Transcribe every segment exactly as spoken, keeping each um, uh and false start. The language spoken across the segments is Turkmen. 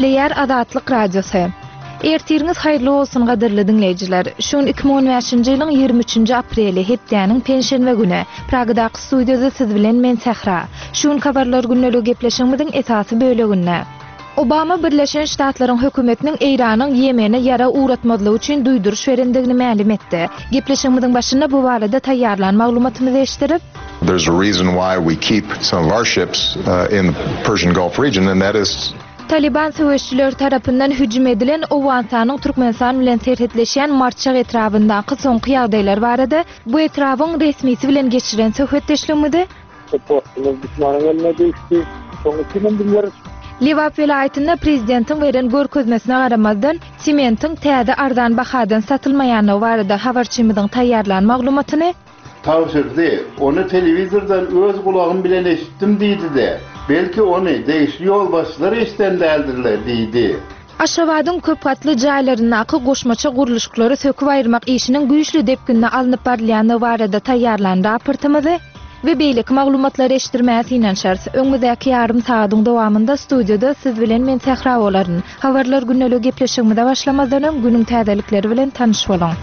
Player Azatlyk Radiosu. Ertiriniz hayırlı olsun gadyrly dinleyijiler. Şun iki bin on beşinji ýylyň ýygrimi üçinji apreli hepdeniň penşenbe güni Pragdaky studiýada siz bilen men Sehra. Şun habarlar günleri gepleşigimiziň esasy böleginde. Obama Birleşen Ştatlaryň hökümetiniň Eýranyň Ýemene ýara uğratmadylygy üçin duýduruş berendigini ma'lum etdi. Gepleşigimiziň başynda bu barada taýýarlan maglumatymyzy eşdirip, there's a reason why we keep some of our ships uh, in the Persian Gulf region, and that is Taliban söwüşçüler tarapyndan hüjüm edilen Owantanyň Türkmenistan bilen terhetleşen marçak etrafyndaky soňky ýagdaýlar barada bu etrawyň resmisi bilen geçiren söhbetleşmedi. Liwap vilayetinde prezidentin veren görkezmesine garamazdan sementin täze ardan bahadan satylmaýany barada habarçymyzyň taýýarlan maglumatyny tavsirdi. Onu televizordan öz kulağım bilen eşittim diýdi de. Belki onu değişli yol başları eşitenlerdirler diýdi. Aşgabatyň köp gatly jaýlaryndaky goşmaça guruluşlary söküp aýyrmak işiniň güýçli depkinde alınıp barylýany barada taýýarlan raportymyzy we beýlik maglumatlary eşdirmäsi inen şers öňüňdäki ýarym saatyň dowamında studiýada siz bilen men Sehra bolaryn. Habarlar günleri gepleşigimizde başlamazdan günüň täzelikleri bilen tanyş bolaň.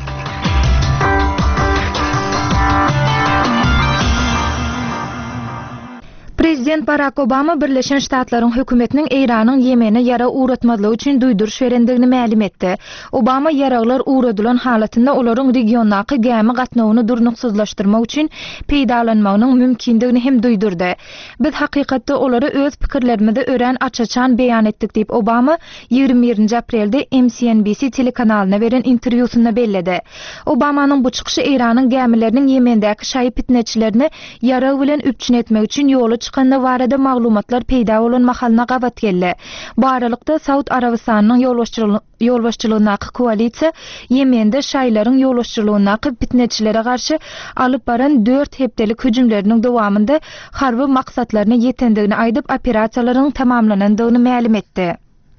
Prezident Barack Obama Birleşen Ştatlaryň hökümetiniň Eýranyň Ýemene ýara uğratmadylygy üçin duýduruş berendigini ma'lum etdi. Obama ýaraglar uğradylan halatynda olaryň regiondaky gämi gatnawyny durnuksuzlaşdyrmak üçin peýdalanmagynyň mümkindigini hem duýdurdy. Biz hakykatda olary öz pikirlerimizde ören açaçan beýan etdik diýip Obama ýygrimi birinji aprelde M S N B C telekanalyna beren interwýusunda belledi. Obamanyň bu çykyşy Eýranyň gämileriniň Ýemendäki şaýy pitneçilerini ýarag bilen üpçün etmek üçin ýoly çykanda barada maglumatlar peýda bolan mahalna gabat geldi. Bu aralykda Saud Arabistanyň ýolbaşçylygynaky koalisiýa Ýemende şaýlaryň ýolbaşçylygynaky pitneçilere garşy alyp baran dört hepdelik hüjümleriniň dowamında harby maksatlaryna ýetendigini aýdyp operasiýalaryň tamamlanandygyny ma'lum etdi.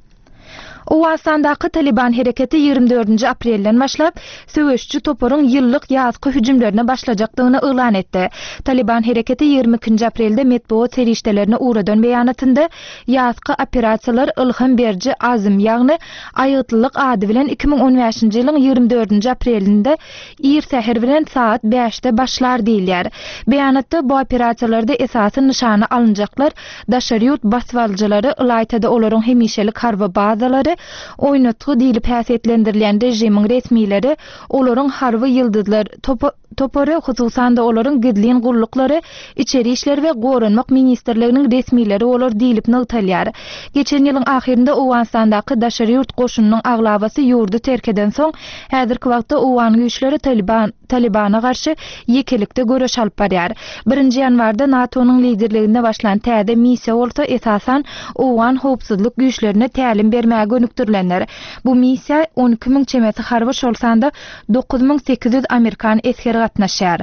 Owatsandaky Taliban hereketi ýygrimi dördünji aprelden başlap söwüşçü toparyň ýyllyk ýazgy hüjümlerine başlajakdygyny elan etdi. Taliban hereketi ýygrimi ikinji aprelde medeniýet serişdelerine uğradan beýanatynda ýazgy operasiýalar ilham berji azym ýagny aýytlylyk ady bilen iki bin on beşinji ýylyň ýygrimi dördünji aprelinde ir säher bilen saat beşde başlar diýilýär. Beýanatda bu operasiýalarda esasy nişany alınjaklar daşaryýut baswalcylary Ilaytada olaryň hemişelik harby bazalary oýnatgy diýilip häsiýetlendirilýän rejimiň resmileri olaryň harby ýyldızlar topary hususan da olaryň gidlin guruluklary içeri işler we gorunmak ministrliginiň resmileri olar diýilip nagtalýar. Geçen ýylyň ahyrynda Owatsandaky daşaryýurt goşunynyň aglabasy ýurdu terk eden soň häzirki wagtda Owan güýçleri Taliban Talibana garşy ýekelikde görüş alyp barýar. birinji ýanwarda NATO'nyň liderliginde başlan täze missiýa bolsa esasan Owan howpsuzlyk güýçlerine tälim bermäge önükdirilenler. Bu missiýa on iki min çemesi harby şolsanda dokuz min sekiz ýüz Amerikan eskeri gatnaşýar.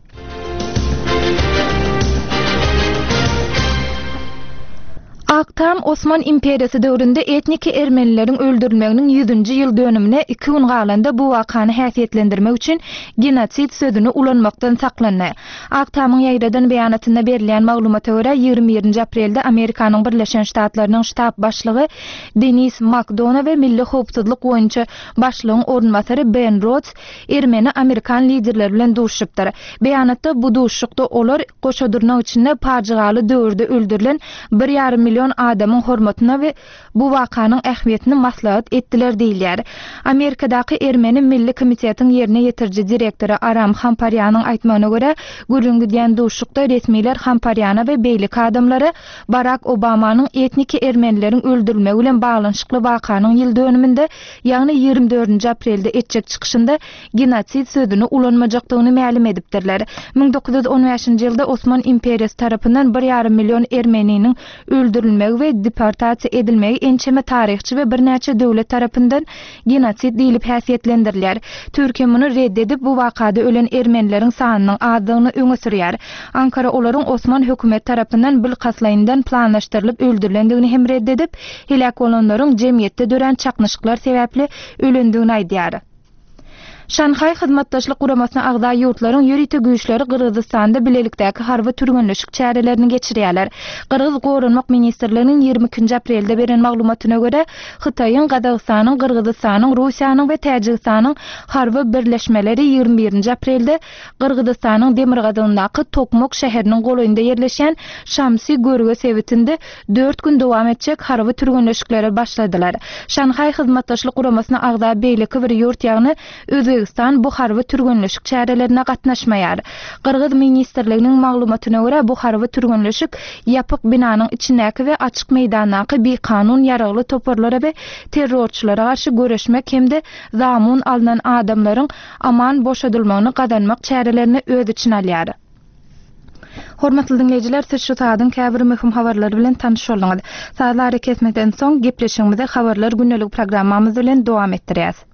Aktam Osman İmperiýasy döwründe etnik ermenileriň öldürilmeginiň yüzünji ýyl dönümine iki gün galanda bu wakany häsiýetlendirmek üçin genosit sözüni ulanmakdan saklandy. Aktamyň ýaýradan beýanatynda berilen maglumata görä ýygrimi birinji aprelde Amerikanyň Birleşen Ştatlarynyň ştab başlygy Denis McDonough we Milli Howpsuzlyk boýunça başlygyň ornmasary Ben Rhodes ermeni Amerikan liderleri bilen duşupdyr. Beýanatda bu duşukda olar goşadyrnak içinde pajigaly döwürde öldürilen bir ýarym milyon adamın hormatyna we bu wakanyň ähmiýetini maslahat etdiler diýilýär. Amerikadaky Ermeni Milli Komitetiň ýerine ýetirji direktory Aram Hamparýanyň aýtmagyna görä, gürrüňgi diýen duşukda resmiler Hamparýana we beýlik adamlary Barack Obamanyň etnik ermenileriň öldürilmegi bilen baglanşykly wakanyň ýyl dönüminde, ýagny ýygrimi dördünji aprelde etjek çykyşynda genosit sözüni ulanmajakdygyny ma'lum edipdirler. bin dokuz ýüz on beşinji ýylda Osman İmperiýasy tarapyndan bir ýarym milyon ermeniniň öldürilmegi we deportasiýa edilmegi ençeme tarihçi we bir näçe döwlet tarapyndan genosit diýilip häsiýetlendirilýär. Türkiýe muny reddedip bu wakada ölen ermenileriň sanynyň azdygyny öňe sürýär. Ankara olaryň Osman hökümet tarapyndan bil kaslaýyndan planlaşdyrylyp öldürilendigini hem reddedip, helak bolanlaryň jemgyýetde dören çaknyşyklar sebäpli ölendigini aýdýar. Şanhay Hyzmatdaşlyk Guramasyna agda ýurtlaryň ýörite güýçleri Kyrgyzstanda bilelikdäki harby türgünleşik çärelerini geçirýärler. Kyrgyz Gorunmak ministrliginiň ýygrimi ikinji aprelde beren maglumatyna görä, Hytaýyň, Gazagystanyň, Kyrgyzstanyň, Russiýanyň we Täjikistanyň harby birleşmeleri ýygrimi birinji aprelde Kyrgyzstanyň Demirgazyňdaky Tokmok şäheriniň golaýynda ýerleşen Şamsy görge sebitinde dört gün dowam etjek harby türgünleşikleri başladylar. Şanhay Hyzmatdaşlyk Guramasyna agda beýleki bir ýurt ýagny Özbegistan bu harby türgünleşik çärelerine gatnaşmaýar. Kyrgyz ministrliginiň maglumatyna görä bu harby türgünleşik ýapyk binanyň içindäki we açyk meýdandaky bir kanun ýaragly toparlara we terrorçylara garşy göreşmek hemde zamun alynan adamlaryň aman boşadylmagyny gadanmak çärelerini öz içine alýar. Hormatly dinleyijiler, siz şu saatın käbir möhüm habarlary bilen tanyş boldyňyz. Saatlar kesmeden soň gepleşigimizi habarlar günnelik programmamyz bilen dowam etdirýäs.